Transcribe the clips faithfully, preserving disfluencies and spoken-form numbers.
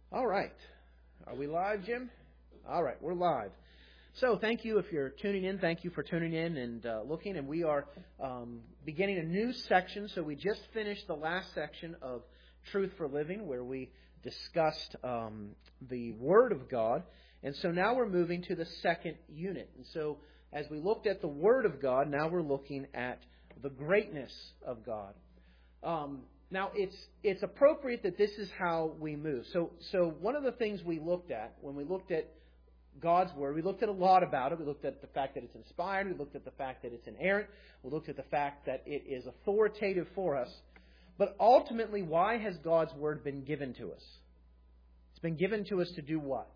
All right. Are we live, Jim? All right, we're live. So thank you if you're tuning in. Thank you for tuning in and uh, looking. And we are um, beginning a new section. So we just finished the last section of Truth for Living, where we discussed um, the Word of God. And so now we're moving to the second unit. And so as we looked at the Word of God, now we're looking at the greatness of God. Um, now, it's it's appropriate that this is how we move. So, so one of the things we looked at when we looked at God's Word, we looked at a lot about it. We looked at the fact that it's inspired. We looked at the fact that it's inerrant. We looked at the fact that it is authoritative for us. But ultimately, why has God's Word been given to us? It's been given to us to do what?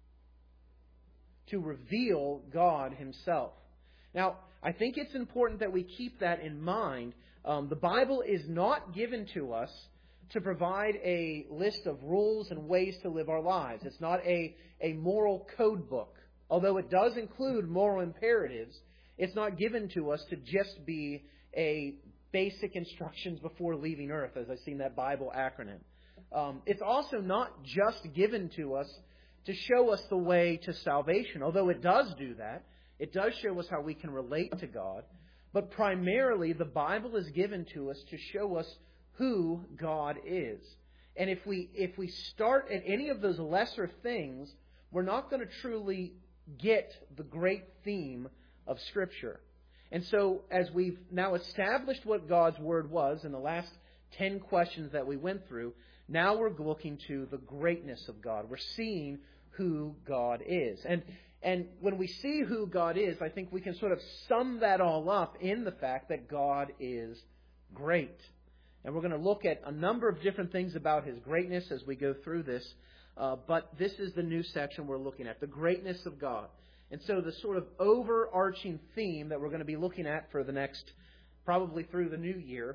To reveal God Himself. Now, I think it's important that we keep that in mind. Um, the Bible is not given to us to provide a list of rules and ways to live our lives. It's not a, a moral code book. Although it does include moral imperatives, it's not given to us to just be a basic instructions before leaving earth, as I've seen that Bible acronym. Um, it's also not just given to us to show us the way to salvation, although it does do that. It does show us how we can relate to God. But primarily, the Bible is given to us to show us who God is. And if we if we start at any of those lesser things, we're not going to truly get the great theme of Scripture. And so, as we've now established what God's Word was in the last ten questions that we went through, now we're looking to the greatness of God. We're seeing who God is. And And when we see who God is, I think we can sort of sum that all up in the fact that God is great. And we're going to look at a number of different things about His greatness as we go through this. Uh, but this is the new section we're looking at, the greatness of God. And so the sort of overarching theme that we're going to be looking at for the next, probably through the new year,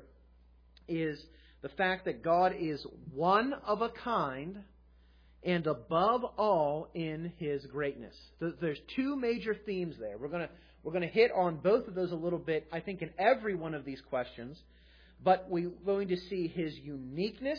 is the fact that God is one of a kind and above all in His greatness. There's two major themes there. We're going to we're going to hit on both of those a little bit, I think, in every one of these questions. But we're going to see His uniqueness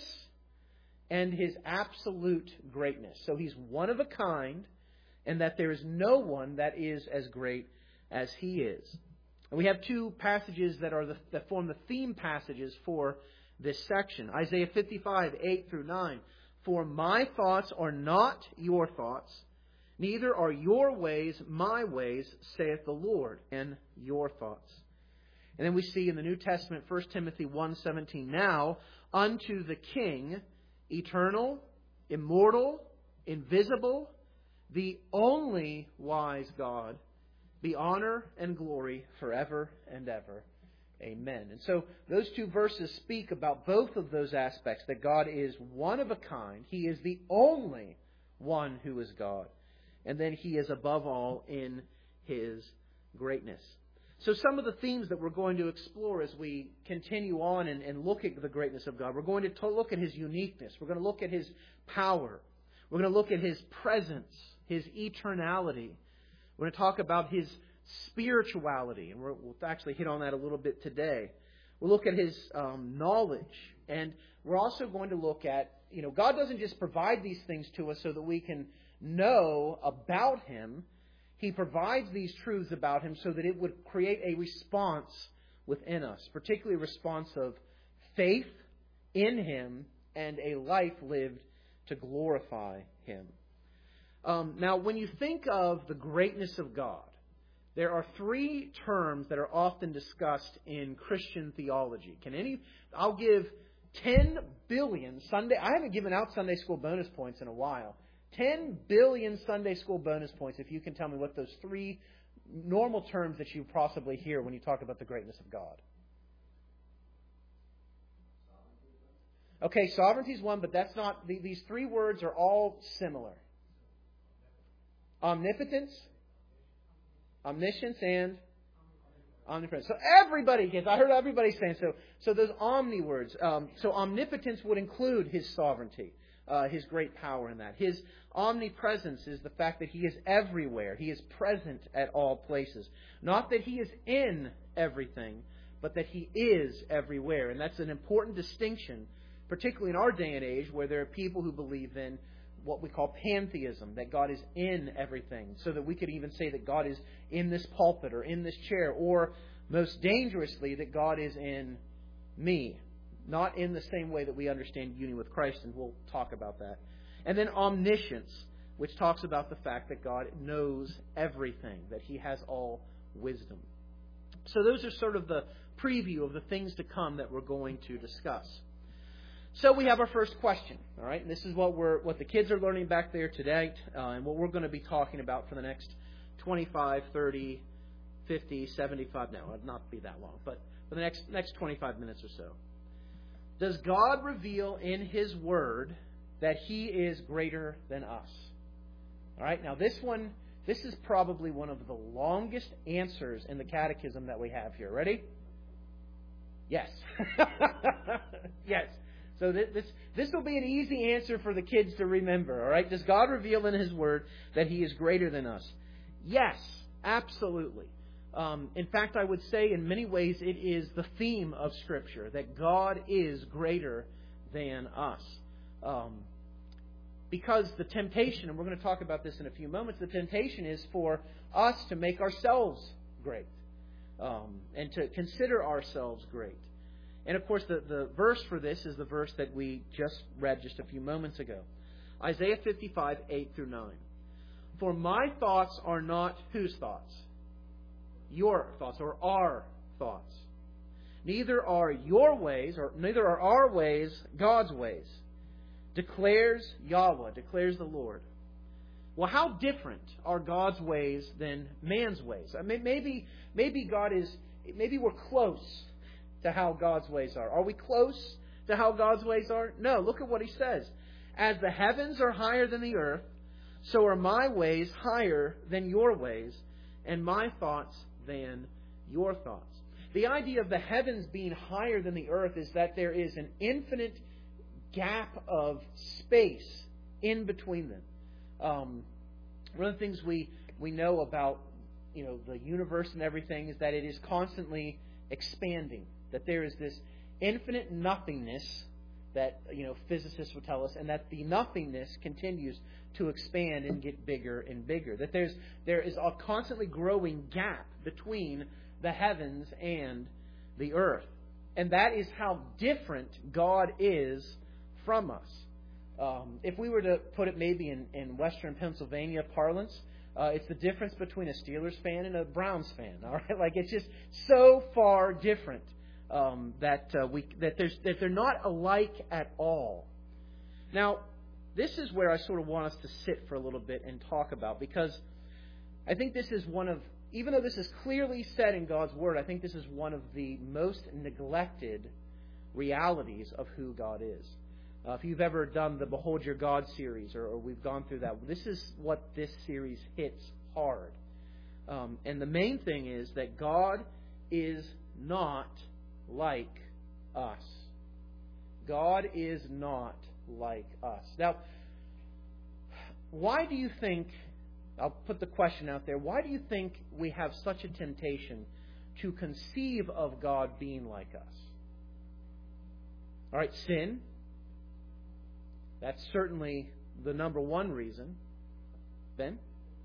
and His absolute greatness. So He's one of a kind, and that there is no one that is as great as He is. And we have two passages that are the, that form the theme passages for this section. Isaiah fifty-five, eight through nine. For my thoughts are not your thoughts, neither are your ways my ways, saith the Lord, and your thoughts. And then we see in the New Testament, First Timothy one seventeen, now unto the King, eternal, immortal, invisible, the only wise God, be honor and glory forever and ever. Amen. And so those two verses speak about both of those aspects, that God is one of a kind. He is the only one who is God. And then He is above all in His greatness. So some of the themes that we're going to explore as we continue on and, and look at the greatness of God. We're going to, to look at His uniqueness. We're going to look at His power. We're going to look at His presence, His eternality. We're going to talk about His spirituality, and we're, we'll actually hit on that a little bit today. We'll look at His um, knowledge, and we're also going to look at, you know, God doesn't just provide these things to us so that we can know about Him. He provides these truths about Him so that it would create a response within us, particularly a response of faith in Him and a life lived to glorify Him. Um, now, when you think of the greatness of God, there are three terms that are often discussed in Christian theology. Can any? I'll give ten billion Sunday. I haven't given out Sunday school bonus points in a while. ten billion Sunday school bonus points if you can tell me what those three normal terms that you possibly hear when you talk about the greatness of God. Okay, sovereignty is one, but that's not. These three words are all similar. Omnipotence, omniscience, and omnipresence. So everybody gets, I heard everybody saying so. So those omni words. Um, so omnipotence would include His sovereignty, uh, His great power in that. His omnipresence is the fact that He is everywhere. He is present at all places. Not that He is in everything, but that He is everywhere. And that's an important distinction, particularly in our day and age where there are people who believe in what we call pantheism, that God is in everything, so that we could even say that God is in this pulpit or in this chair, or most dangerously, that God is in me. Not in the same way that we understand union with Christ, and we'll talk about that. And then omniscience, which talks about the fact that God knows everything, that He has all wisdom. So those are sort of the preview of the things to come that we're going to discuss. So we have our first question, all right? And this is what we're what the kids are learning back there today, uh, and what we're going to be talking about for the next twenty-five, thirty, fifty, seventy-five, no, it'll not be that long, but for the next next twenty-five minutes or so. Does God reveal in His Word that He is greater than us? All right, now this one, this is probably one of the longest answers in the catechism that we have here. Ready? Yes. Yes. So this this will be an easy answer for the kids to remember. All right? Does God reveal in His Word that He is greater than us? Yes, absolutely. Um, in fact, I would say in many ways it is the theme of Scripture, that God is greater than us. Um, because the temptation, and we're going to talk about this in a few moments, the temptation is for us to make ourselves great, um, and to consider ourselves great. And of course, the, the verse for this is the verse that we just read just a few moments ago. Isaiah fifty-five, eight through nine. For my thoughts are not whose thoughts? Your thoughts, or our thoughts. Neither are your ways, or neither are our ways God's ways. Declares Yahweh, declares the Lord. Well, how different are God's ways than man's ways? I mean, maybe, maybe God is, maybe we're close to how God's ways are. Are we close to how God's ways are? No, look at what He says. As the heavens are higher than the earth, so are my ways higher than your ways, and my thoughts than your thoughts. The idea of the heavens being higher than the earth is that there is an infinite gap of space in between them. Um, one of the things we, we know about, you know, the universe and everything is that it is constantly expanding. That there is this infinite nothingness that, you know, physicists would tell us, and that the nothingness continues to expand and get bigger and bigger. That there's there is a constantly growing gap between the heavens and the earth. And that is how different God is from us. Um, if we were to put it maybe in, in Western Pennsylvania parlance, uh, it's the difference between a Steelers fan and a Browns fan. All right, like it's just so far different um, that uh, we that there's that they're not alike at all. Now, this is where I sort of want us to sit for a little bit and talk about, because I think this is one of, even though this is clearly said in God's Word, I think this is one of the most neglected realities of who God is. Uh, if you've ever done the Behold Your God series, or, or we've gone through that, this is what this series hits hard. Um, and the main thing is that God is not like us. God is not like us. Now, why do you think, I'll put the question out there, why do you think we have such a temptation to conceive of God being like us? All right, sin. That's certainly the number one reason. Ben?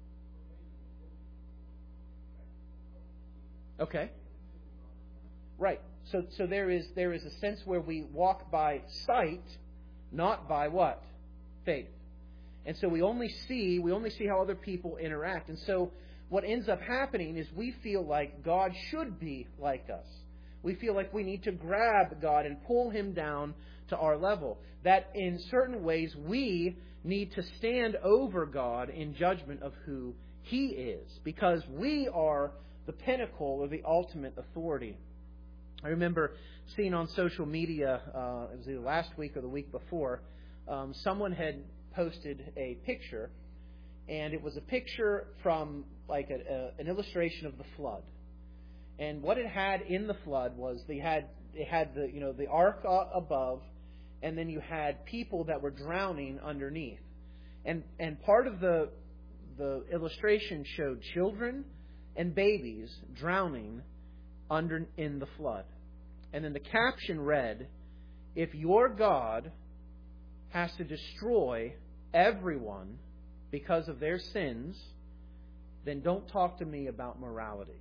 Okay. Right. So so there is there is a sense where we walk by sight, not by what? Faith. And so we only see we only see how other people interact. And so what ends up happening is we feel like God should be like us. We feel like we need to grab God and pull Him down to our level. That in certain ways we need to stand over God in judgment of who He is, because we are the pinnacle or the ultimate authority. I remember seeing on social media, uh, it was either last week or the week before, um, someone had posted a picture, and it was a picture from like a, a, an illustration of the flood. And what it had in the flood was they had it had the you know the ark above, and then you had people that were drowning underneath. And and part of the the illustration showed children and babies drowning under in the flood. And then the caption read, "If your God has to destroy everyone because of their sins, then don't talk to me about morality.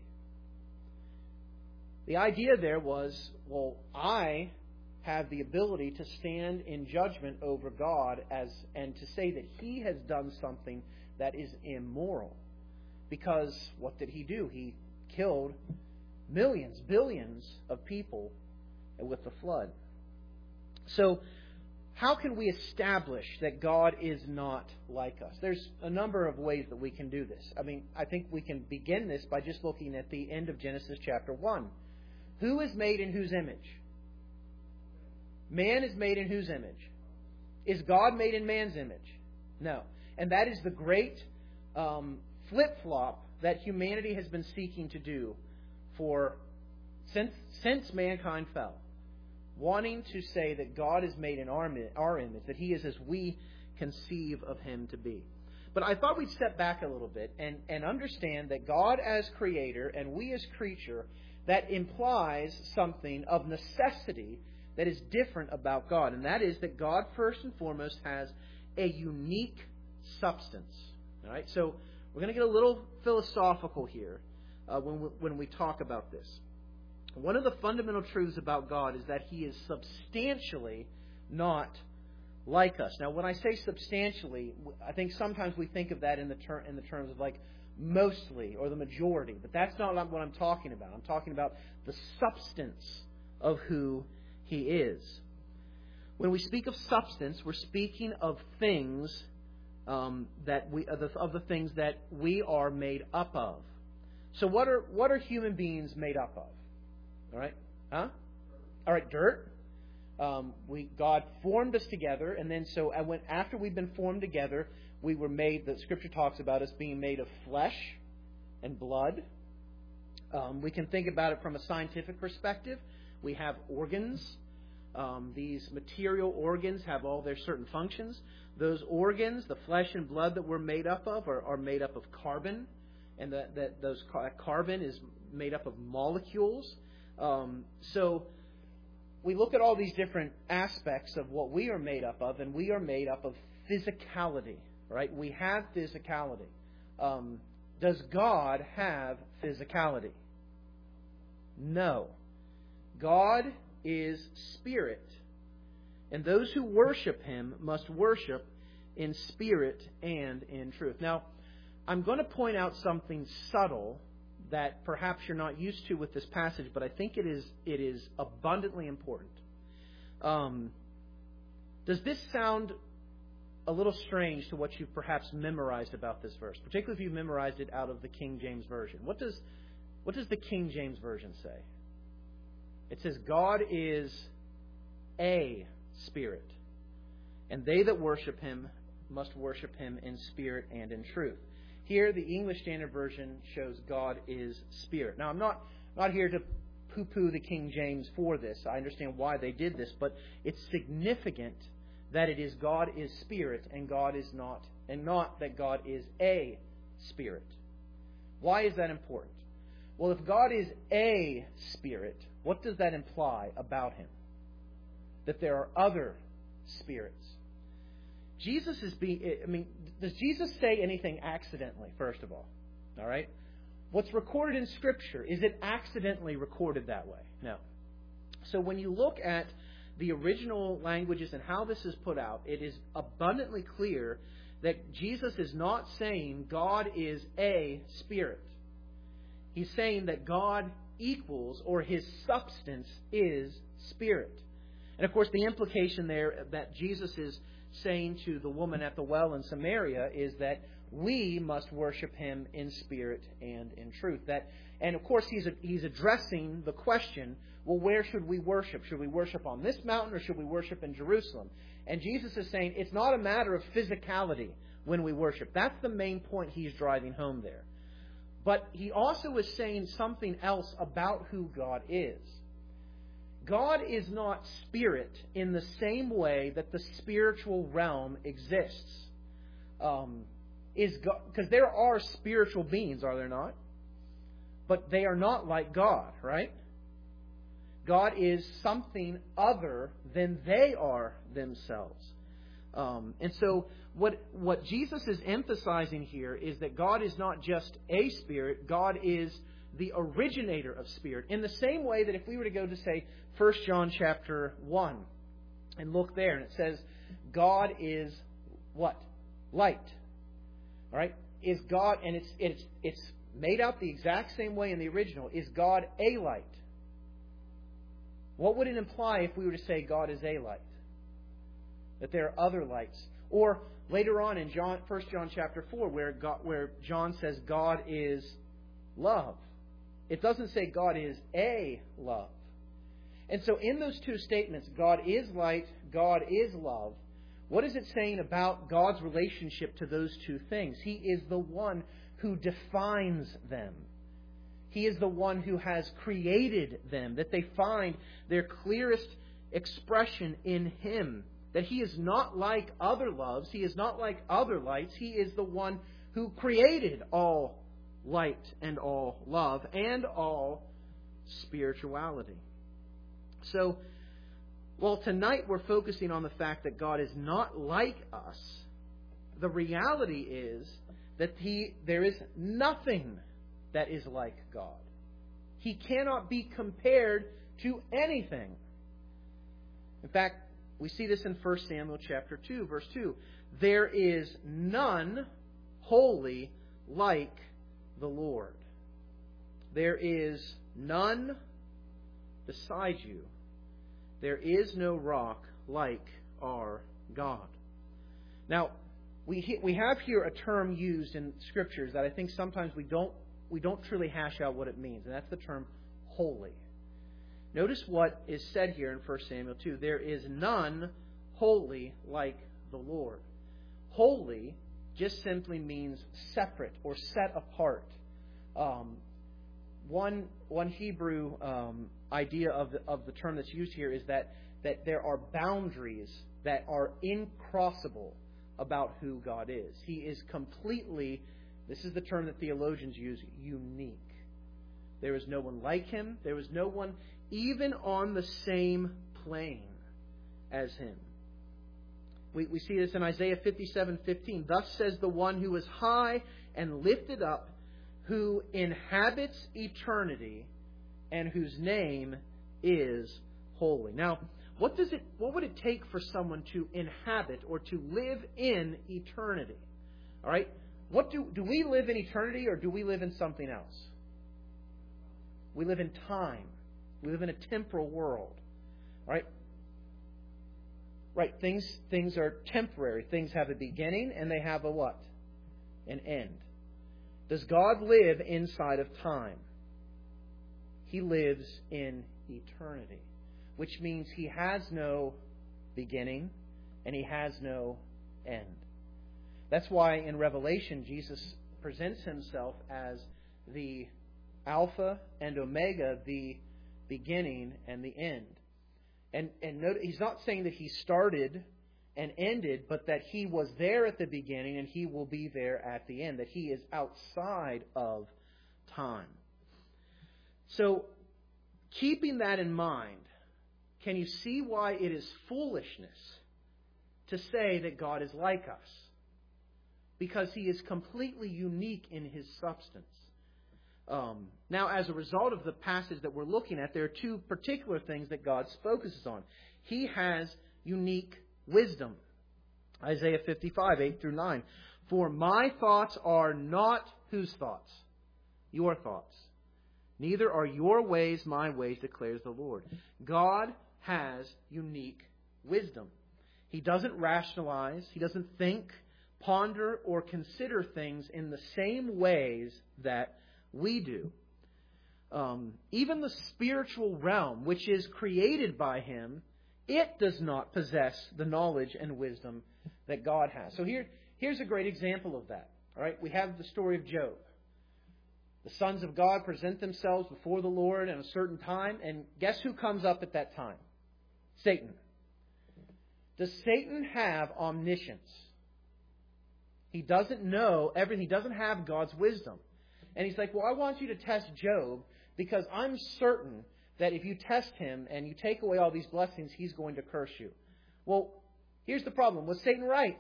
The idea there was, well, I have the ability to stand in judgment over God as and to say that He has done something that is immoral. Because what did He do? He killed millions, billions of people with the flood. So, how can we establish that God is not like us? There's a number of ways that we can do this. I mean, I think we can begin this by just looking at the end of Genesis chapter one. Who is made in whose image? Man is made in whose image? Is God made in man's image? No. And that is the great um, flip-flop that humanity has been seeking to do for since since mankind fell. Wanting to say that God is made in our, our image, that He is as we conceive of Him to be. But I thought we'd step back a little bit and, and understand that God as creator and we as creature, that implies something of necessity that is different about God. And that is that God, first and foremost, has a unique substance. All right? So we're going to get a little philosophical here uh, when, we, when we talk about this. One of the fundamental truths about God is that He is substantially not like us. Now, when I say substantially, I think sometimes we think of that in the ter- in the terms of like mostly or the majority. But that's not what I'm talking about. I'm talking about the substance of who He is. When we speak of substance, we're speaking of things um, that we of the, of the things that we are made up of. So, what are what are human beings made up of? All right, huh? All right, dirt. Um, we God formed us together, and then so I went after we've been formed together, we were made. The Scripture talks about us being made of flesh and blood. Um, we can think about it from a scientific perspective. We have organs. Um, these material organs have all their certain functions. Those organs, the flesh and blood that we're made up of, are, are made up of carbon, and that that those carbon is made up of molecules. Um, so we look at all these different aspects of what we are made up of, and we are made up of physicality, right? We have physicality. Um, does God have physicality? No. God is spirit, and those who worship Him must worship in spirit and in truth. Now, I'm going to point out something subtle that perhaps you're not used to with this passage, but I think it is it is abundantly important. Um, does this sound a little strange to what you've perhaps memorized about this verse, particularly if you've memorized it out of the King James Version? What does what does the King James Version say? It says, God is a spirit, and they that worship Him must worship Him in spirit and in truth. Here, the English Standard Version shows God is spirit. Now, I'm not, not here to poo-poo the King James for this. I understand why they did this, but it's significant that it is God is spirit and God is not, and not that God is a spirit. Why is that important? Well, if God is a spirit, what does that imply about Him? That there are other spirits. Jesus is being, I mean, does Jesus say anything accidentally, first of all? All right? What's recorded in Scripture, is it accidentally recorded that way? No. So when you look at the original languages and how this is put out, it is abundantly clear that Jesus is not saying God is a spirit. He's saying that God equals, or His substance is spirit. And of course, the implication there that Jesus is saying to the woman at the well in Samaria is that we must worship Him in spirit and in truth. That, and of course, he's he's addressing the question, well, where should we worship? Should we worship on this mountain, or should we worship in Jerusalem? And Jesus is saying it's not a matter of physicality when we worship. That's the main point He's driving home there. But He also is saying something else about who God is. God is not spirit in the same way that the spiritual realm exists. Um, is because there are spiritual beings, are there not? But they are not like God, right? God is something other than they are themselves. Um, and so what what Jesus is emphasizing here is that God is not just a spirit, God is the originator of spirit. In the same way that if we were to go to, say, First John chapter one and look there, and it says, God is what? Light. All right? Is God, and it's it's it's made out the exact same way in the original, is God a light? What would it imply if we were to say God is a light? That there are other lights. Or later on in John, First John chapter four, where God, where John says God is love. It doesn't say God is a love. And so in those two statements, God is light, God is love, what is it saying about God's relationship to those two things? He is the one who defines them. He is the one who has created them, that they find their clearest expression in Him. That He is not like other loves, He is not like other lights, He is the one who created all light and all love and all spirituality. So, while tonight we're focusing on the fact that God is not like us, the reality is that he, there is nothing that is like God. He cannot be compared to anything. In fact, we see this in First Samuel chapter two, verse two. There is none holy like the Lord. There is none beside you. There is no rock like our God. Now, we we have here a term used in Scriptures that I think sometimes we don't we don't truly hash out what it means, and that's the term holy. Notice what is said here in First Samuel two. There is none holy like the Lord. Holy just simply means separate or set apart. Um, one one Hebrew um, idea of the, of the term that's used here is that, that there are boundaries that are incrossable about who God is. He is completely, this is the term that theologians use, unique. There is no one like Him. There is no one even on the same plane as Him. We, we see this in Isaiah fifty-seven fifteen. Thus says the one who is high and lifted up, who inhabits eternity, and whose name is holy. Now, what does it? What would it take for someone to inhabit or to live in eternity? All right. What do do we live in eternity, or do we live in something else? We live in time. We live in a temporal world. All right. Right. Things things are temporary. Things have a beginning and they have a what? An end. Does God live inside of time? He lives in eternity, which means He has no beginning and He has no end. That's why in Revelation Jesus presents Himself as the Alpha and Omega, the beginning and the end. And and note, He's not saying that He started and ended, but that He was there at the beginning and He will be there at the end, that He is outside of time. So, keeping that in mind, can you see why it is foolishness to say that God is like us? Because He is completely unique in His substance. Um, now, as a result of the passage that we're looking at, there are two particular things that God focuses on. He has unique wisdom. Isaiah fifty-five, eight through nine. For my thoughts are not whose thoughts? Your thoughts. Neither are your ways my ways, declares the Lord. God has unique wisdom. He doesn't rationalize. He doesn't think, ponder, or consider things in the same ways that we do. Um, even the spiritual realm, which is created by Him, it does not possess the knowledge and wisdom that God has. So here, here's a great example of that. All right, we have the story of Job. The sons of God present themselves before the Lord in a certain time, and guess who comes up at that time? Satan. Does Satan have omniscience? He doesn't know everything. He doesn't have God's wisdom. And he's like, well, I want you to test Job because I'm certain that if you test him and you take away all these blessings, he's going to curse you. Well, Here's the problem. Was Satan right?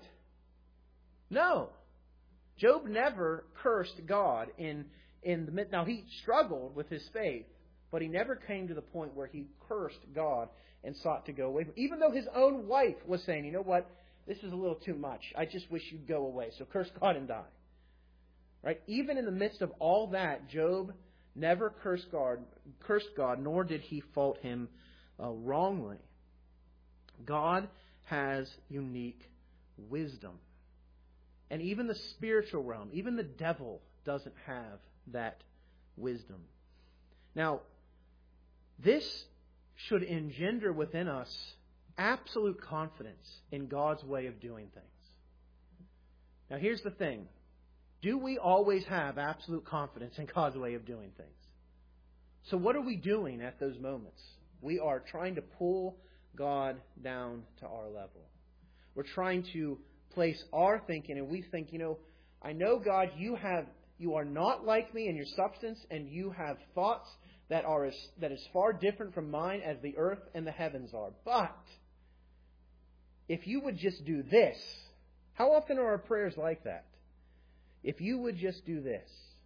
No. Job never cursed God in, in the midst. Now, he struggled with his faith, but he never came to the point where he cursed God and sought to go away. Even though his own wife was saying, you know what, this is a little too much. I just wish you'd go away. So curse God and die. Right? Even in the midst of all that, Job never cursed God, cursed God, nor did he fault him uh, wrongly. God has unique wisdom. And even the spiritual realm, even the devil doesn't have that wisdom. Now, this should engender within us absolute confidence in God's way of doing things. Now, here's the thing. Do we always have absolute confidence in God's way of doing things? So what are we doing at those moments? We are trying to pull God down to our level. We're trying to place our thinking, and we think, you know, I know, God, you have you are not like me in your substance, and you have thoughts that are as, that is far different from mine as the earth and the heavens are. But if you would just do this, how often are our prayers like that? If you would just do this.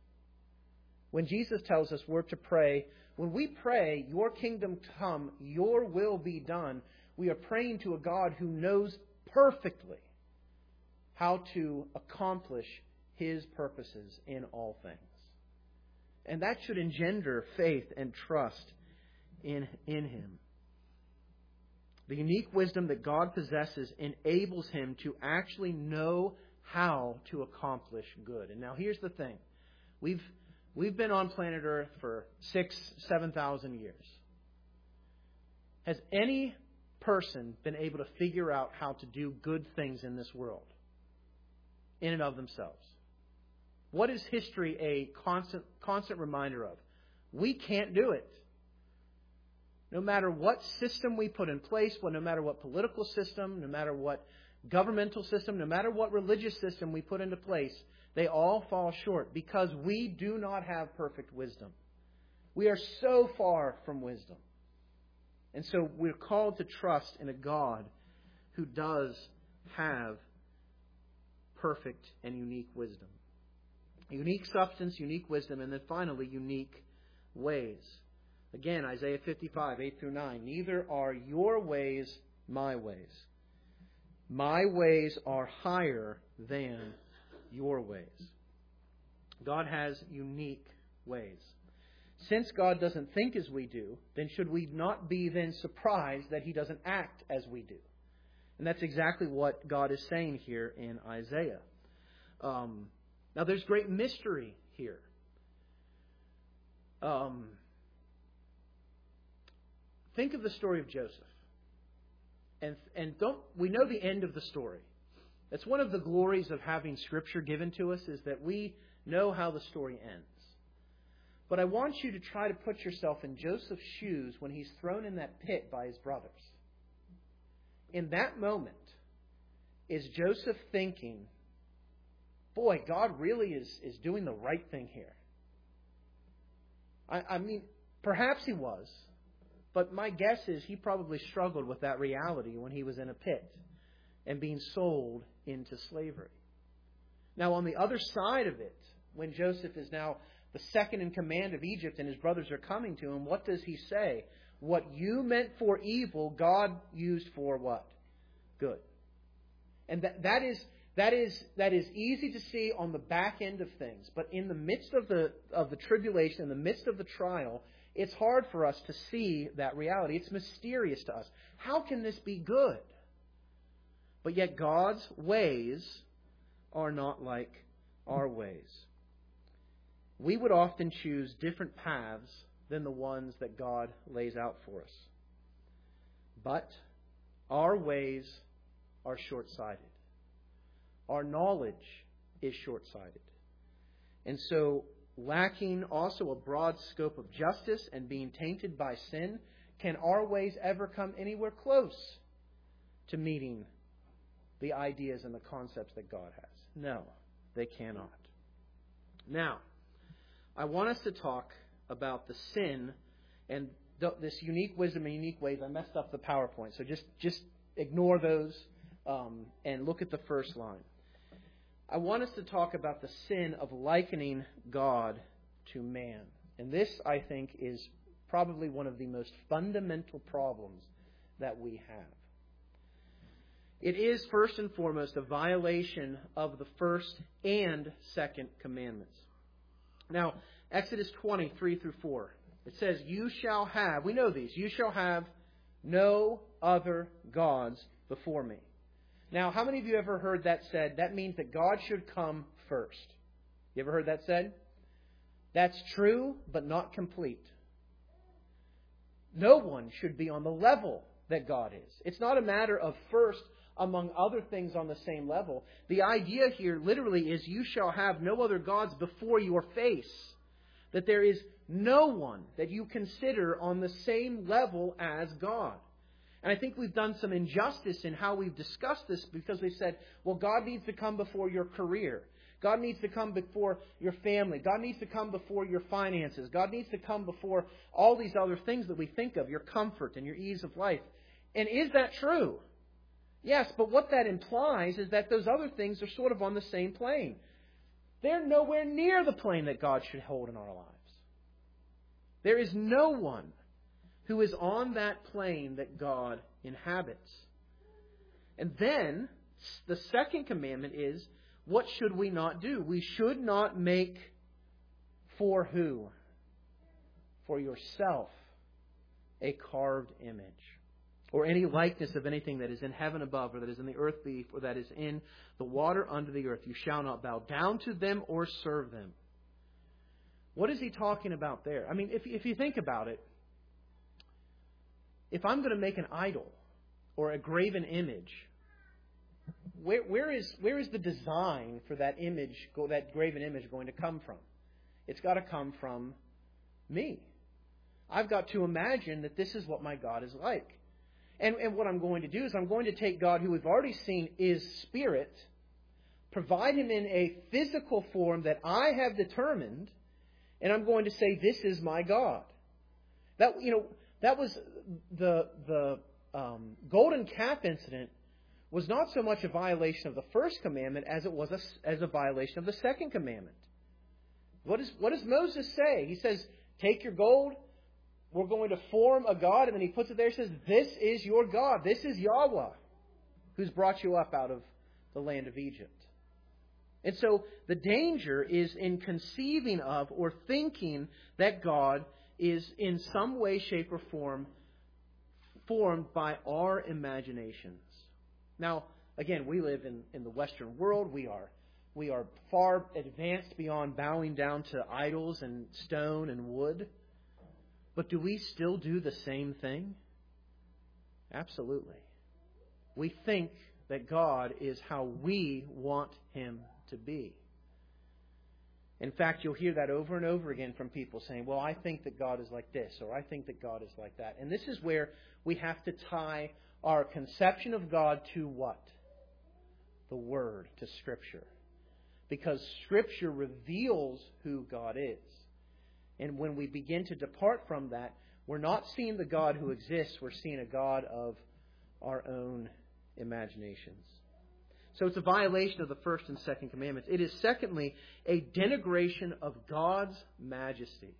When Jesus tells us we're to pray, when we pray, your kingdom come, your will be done, we are praying to a God who knows perfectly how to accomplish His purposes in all things. And that should engender faith and trust in, in Him. The unique wisdom that God possesses enables Him to actually know how to accomplish good. And now here's the thing. We've we've been on planet Earth for six, seven thousand years. Has any person been able to figure out how to do good things in this world in and of themselves? What is history a constant constant reminder of? We can't do it. No matter what system we put in place, well, no matter what political system, no matter what governmental system, no matter what religious system we put into place, they all fall short because we do not have perfect wisdom. We are so far from wisdom. And so we're called to trust in a God who does have perfect and unique wisdom. Unique substance, unique wisdom, and then finally, unique ways. Again, Isaiah fifty-five, eight through nine. Neither are your ways my ways. My ways are higher than your ways. God has unique ways. Since God doesn't think as we do, then should we not be then surprised that He doesn't act as we do? And that's exactly what God is saying here in Isaiah. Um, now, there's great mystery here. Um, think of the story of Joseph. And, and don't we know the end of the story. That's one of the glories of having Scripture given to us, is that we know how the story ends. But I want you to try to put yourself in Joseph's shoes when he's thrown in that pit by his brothers. In that moment, is Joseph thinking, boy, God really is, is doing the right thing here? I, I mean, perhaps he was. But my guess is he probably struggled with that reality when he was in a pit and being sold into slavery. Now, on the other side of it, when Joseph is now the second in command of Egypt and his brothers are coming to him, what does he say? What you meant for evil, God used for what? Good. And that, that is that is that is easy to see on the back end of things. But in the midst of the of the tribulation, in the midst of the trial, it's hard for us to see that reality. It's mysterious to us. How can this be good? But yet God's ways are not like our ways. We would often choose different paths than the ones that God lays out for us. But our ways are short-sighted. Our knowledge is short-sighted. And so, lacking also a broad scope of justice and being tainted by sin, can our ways ever come anywhere close to meeting the ideas and the concepts that God has? No, they cannot. Now, I want us to talk about the sin and th- this unique wisdom and unique ways. I messed up the PowerPoint, so just, just ignore those. um, and look at the first line. I want us to talk about the sin of likening God to man. And this, I think, is probably one of the most fundamental problems that we have. It is, first and foremost, a violation of the first and second commandments. Now, Exodus twenty, three through four. It says, you shall have, we know these, you shall have no other gods before me. Now, how many of you ever heard that said? That means that God should come first. You ever heard that said? That's true, but not complete. No one should be on the level that God is. It's not a matter of first among other things on the same level. The idea here literally is you shall have no other gods before your face. That there is no one that you consider on the same level as God. And I think we've done some injustice in how we've discussed this because we said, well, God needs to come before your career. God needs to come before your family. God needs to come before your finances. God needs to come before all these other things that we think of, your comfort and your ease of life. And is that true? Yes, but what that implies is that those other things are sort of on the same plane. They're nowhere near the plane that God should hold in our lives. There is no one who is on that plane that God inhabits. And then, the second commandment is, what should we not do? We should not make for who? For yourself a carved image, or any likeness of anything that is in heaven above, or that is in the earth beneath, or that is in the water under the earth. You shall not bow down to them or serve them. What is he talking about there? I mean, if, if you think about it, if I'm going to make an idol or a graven image, where, where is where is the design for that image, that graven image, going to come from? It's got to come from me. I've got to imagine that this is what my God is like. And, and what I'm going to do is I'm going to take God, who we've already seen is spirit, provide him in a physical form that I have determined, and I'm going to say, this is my God. That, you know, that was the the um, golden calf incident was not so much a violation of the first commandment as it was a, as a violation of the second commandment. What, is, what does Moses say? He says, take your gold, we're going to form a God, and then he puts it there and says, this is your God, this is Yahweh, who's brought you up out of the land of Egypt. And so the danger is in conceiving of or thinking that God is in some way, shape, or form formed by our imaginations. Now, again, we live in, in the Western world. We are we are far advanced beyond bowing down to idols and stone and wood. But do we still do the same thing? Absolutely. We think that God is how we want him to be. In fact, you'll hear that over and over again from people saying, well, I think that God is like this, or I think that God is like that. And this is where we have to tie our conception of God to what? The Word, to Scripture. Because Scripture reveals who God is. And when we begin to depart from that, we're not seeing the God who exists, we're seeing a God of our own imaginations. So it's a violation of the first and second commandments. It is, secondly, a denigration of God's majesty.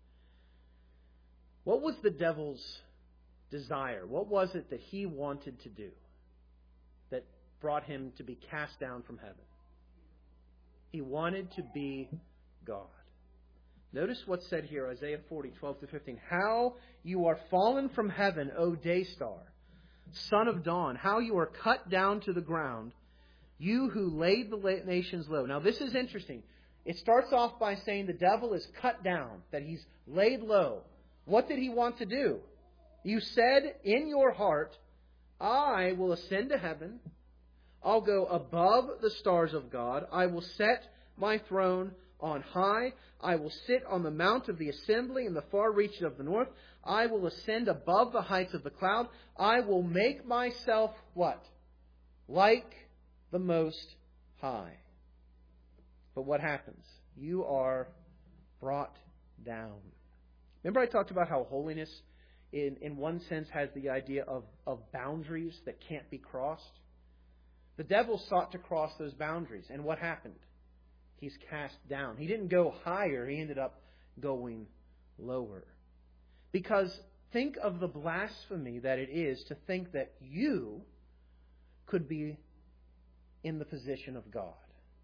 What was the devil's desire? What was it that he wanted to do that brought him to be cast down from heaven? He wanted to be God. Notice what's said here, Isaiah forty, twelve to fifteen. How you are fallen from heaven, O day star, son of dawn. How you are cut down to the ground, you who laid the nations low. Now this is interesting. It starts off by saying the devil is cut down, that he's laid low. What did he want to do? You said in your heart, I will ascend to heaven. I'll go above the stars of God. I will set my throne on high. I will sit on the mount of the assembly in the far reaches of the north. I will ascend above the heights of the cloud. I will make myself what? Like the Most High. But what happens? You are brought down. Remember I talked about how holiness, in, in one sense, has the idea of, of boundaries that can't be crossed? The devil sought to cross those boundaries. And what happened? He's cast down. He didn't go higher. He ended up going lower. Because think of the blasphemy that it is to think that you could be in the position of God.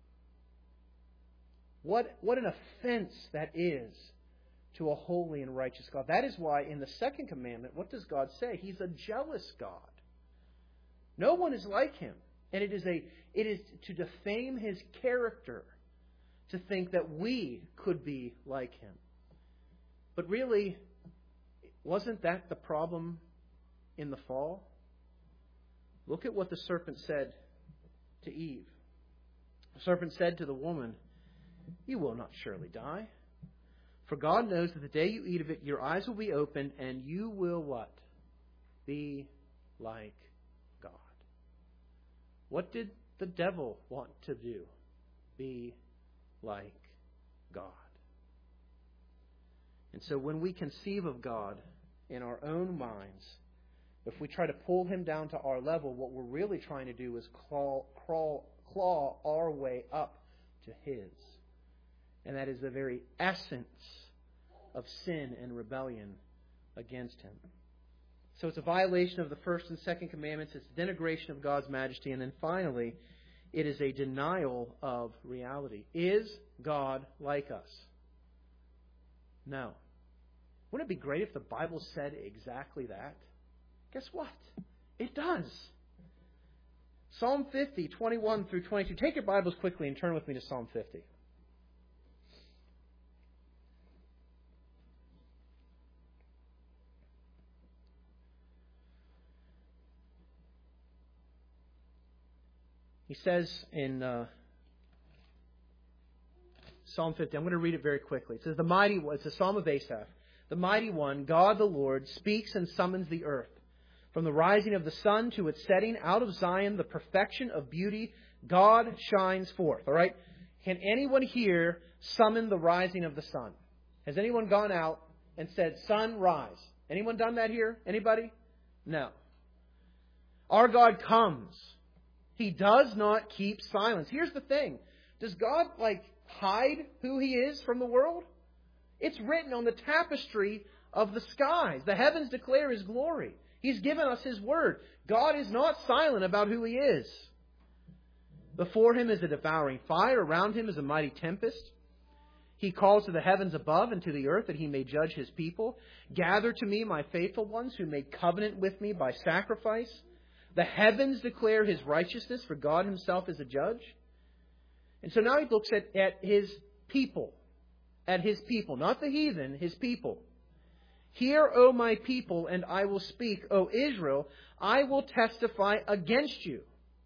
What, what an offense that is to a holy and righteous God. That is why in the second commandment, what does God say? He's a jealous God. No one is like Him. And it is a it is to defame His character to think that we could be like Him. But really, wasn't that the problem in the fall? Look at what the serpent said to Eve. The serpent said to the woman, "You will not surely die. For God knows that the day you eat of it, your eyes will be opened, and you will" what? "Be like God." What did the devil want to do? Be like God. And so when we conceive of God in our own minds, if we try to pull Him down to our level, what we're really trying to do is claw, crawl, claw our way up to His. And that is the very essence of sin and rebellion against Him. So it's a violation of the first and second commandments. It's denigration of God's majesty. And then finally, it is a denial of reality. Is God like us? No. Wouldn't it be great if the Bible said exactly that? Guess what? It does. Psalm fifty, twenty-one through twenty-two. Take your Bibles quickly and turn with me to Psalm fifty. He says in uh, Psalm fifty, I'm going to read it very quickly. It says, "The mighty one," it's a psalm of Asaph, "the mighty one, God the Lord, speaks and summons the earth. From the rising of the sun to its setting, out of Zion, the perfection of beauty, God shines forth." All right? Can anyone here summon the rising of the sun? Has anyone gone out and said, "Sun, rise"? Anyone done that here? Anybody? No. Our God comes. He does not keep silence. Here's the thing. Does God, like, hide who He is from the world? It's written on the tapestry of the skies. The heavens declare His glory. He's given us His word. God is not silent about who He is. Before Him is a devouring fire. Around Him is a mighty tempest. He calls to the heavens above and to the earth that He may judge His people. "Gather to me my faithful ones who made covenant with me by sacrifice. The heavens declare His righteousness, for God Himself is a judge." And so now He looks at, at His people. At His people. Not the heathen, His people. "Hear, O my people, and I will speak. O Israel, I will testify against you.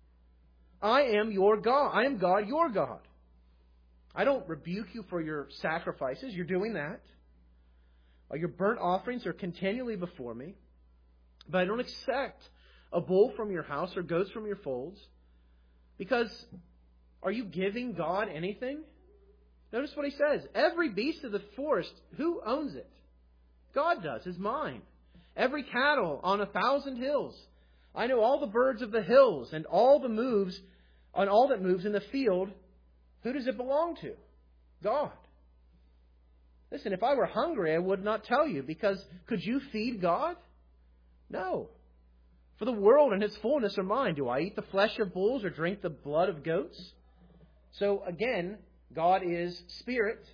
I am your God. I am God, your God. I don't rebuke you for your sacrifices." You're doing that. Your burnt offerings are continually before me. "But I don't accept a bull from your house or goats from your folds." Because are you giving God anything? Notice what He says. "Every beast of the forest, who owns it? God does. It's mine. Every cattle on a thousand hills. I know all the birds of the hills and all the moves on all that moves in the field. Who does it belong to? God." Listen, if I were hungry, I would not tell you, because could you feed God? No. "For the world and its fullness are mine. Do I eat the flesh of bulls or drink the blood of goats?" So again, God is spirit.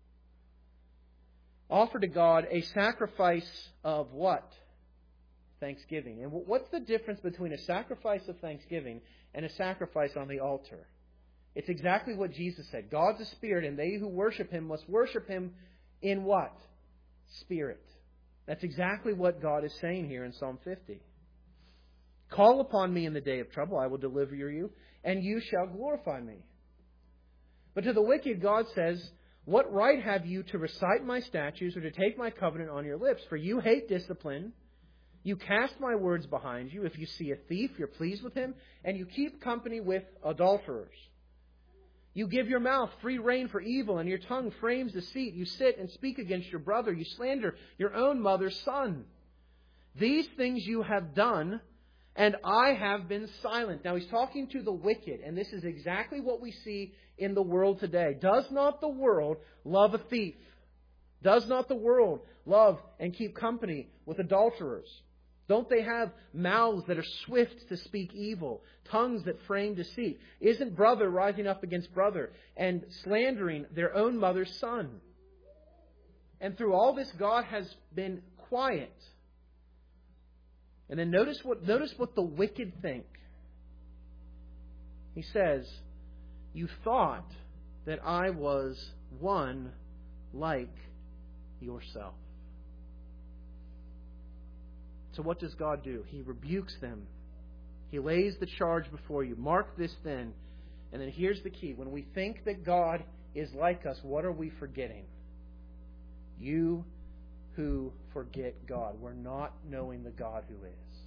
Offer to God a sacrifice of what? Thanksgiving. And what's the difference between a sacrifice of thanksgiving and a sacrifice on the altar? It's exactly what Jesus said. God's a spirit, and they who worship Him must worship Him in what? Spirit. That's exactly what God is saying here in Psalm fifty. "Call upon me in the day of trouble. I will deliver you, and you shall glorify me." But to the wicked, God says, "What right have you to recite my statutes or to take my covenant on your lips? For you hate discipline. You cast my words behind you. If you see a thief, you're pleased with him, and you keep company with adulterers. You give your mouth free rein for evil, and your tongue frames deceit. You sit and speak against your brother. You slander your own mother's son. These things you have done, and I have been silent. Now he's talking to the wicked, and this is exactly what we see in the world today. Does not the world love a thief? Does not the world love and keep company with adulterers? Don't they have mouths that are swift to speak evil, tongues that frame deceit? Isn't brother rising up against brother and slandering their own mother's son? And through all this, God has been quiet. And then notice what notice what the wicked think. He says, "You thought that I was one like yourself." So what does God do? He rebukes them. He lays the charge before you. Mark this then. And then here's the key. When we think that God is like us, what are we forgetting? You who forget God. We're not knowing the God who is.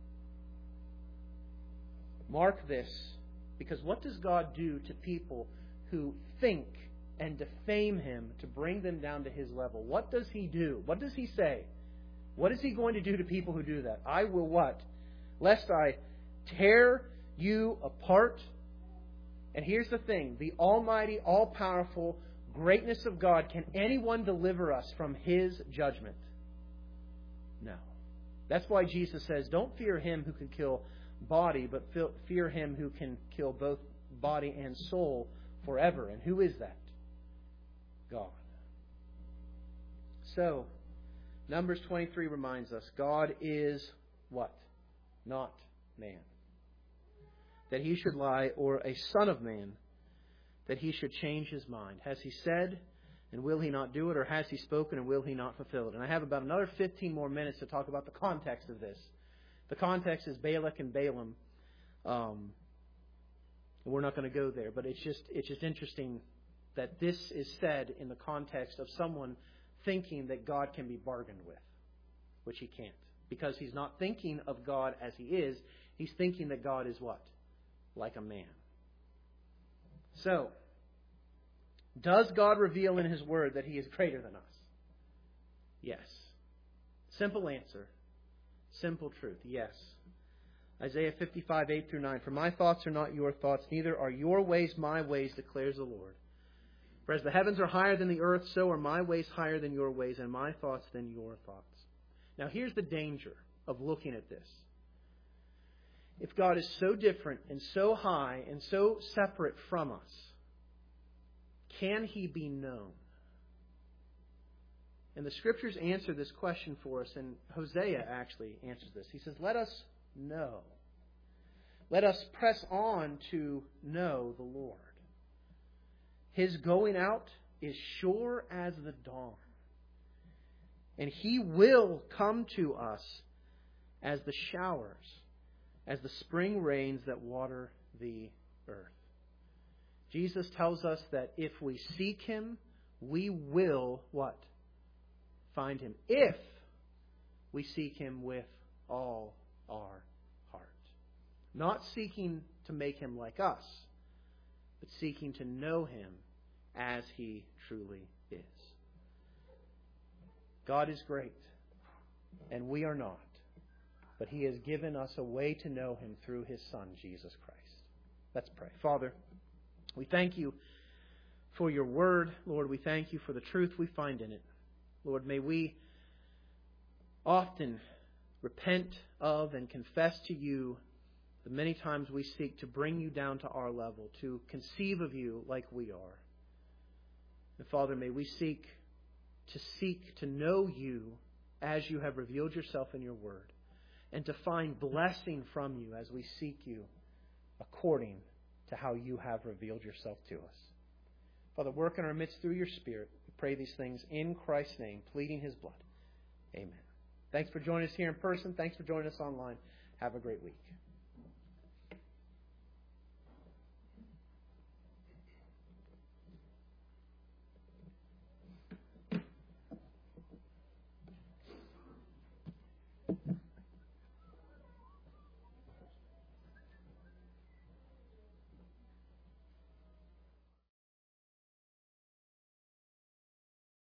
Mark this, because what does God do to people who think and defame Him to bring them down to His level? What does He do? What does He say? What is He going to do to people who do that? I will what? Lest I tear you apart. And here's the thing. The almighty, all-powerful greatness of God, can anyone deliver us from His judgment? No. That's why Jesus says, don't fear him who can kill body, but fear him who can kill both body and soul forever. And who is that? God. So, Numbers twenty-three reminds us, God is what? Not man. That He should lie, or a son of man, that He should change His mind. Has He said, and will He not do it? Or has He spoken, and will He not fulfill it? And I have about another fifteen more minutes to talk about the context of this. The context is Balak and Balaam. Um, we're not going to go there, but it's just it's just interesting that this is said in the context of someone thinking that God can be bargained with, which He can't. Because he's not thinking of God as He is. He's thinking that God is what? Like a man. So, does God reveal in His Word that He is greater than us? Yes. Simple answer. Simple truth. Yes. Isaiah fifty-five, eight through nine. For my thoughts are not your thoughts, neither are your ways my ways, declares the Lord. For as the heavens are higher than the earth, so are my ways higher than your ways, and my thoughts than your thoughts. Now here's the danger of looking at this. If God is so different and so high and so separate from us, can He be known? And the Scriptures answer this question for us, and Hosea actually answers this. He says, let us know. Let us press on to know the Lord. His going out is sure as the dawn, and He will come to us as the showers, as the spring rains that water the earth. Jesus tells us that if we seek Him, we will what? Find Him. If we seek Him with all our heart. Not seeking to make Him like us, but seeking to know Him as He truly is. God is great, and we are not. But He has given us a way to know Him through His Son, Jesus Christ. Let's pray. Father, we thank You for Your Word. Lord, we thank You for the truth we find in it. Lord, may we often repent of and confess to You the many times we seek to bring You down to our level, to conceive of You like we are. And Father, may we seek to seek to know You as You have revealed Yourself in Your Word, and to find blessing from You as we seek You according to how You have revealed Yourself to us. Father, work in our midst through Your Spirit. We pray these things in Christ's name, pleading His blood. Amen. Thanks for joining us here in person. Thanks for joining us online. Have a great week.